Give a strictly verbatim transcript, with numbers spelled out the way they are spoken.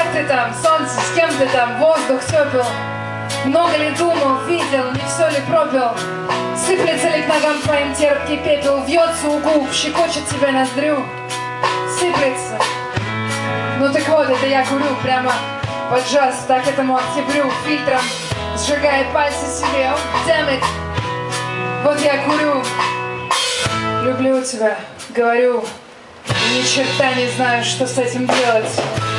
Как ты там, солнце, с кем ты там, воздух тепел? Много ли думал, видел, не все ли пропил? Сыплется ли к ногам твоим терпкий пепел? Вьется у губ, щекочет тебя ноздрю. Сыплется. Ну так вот, это я курю прямо под джаз, так этому октябрю, фильтром сжигая пальцы себе. Oh, damn it. Вот я курю. Люблю тебя, говорю. И ни черта не знаю, что с этим делать.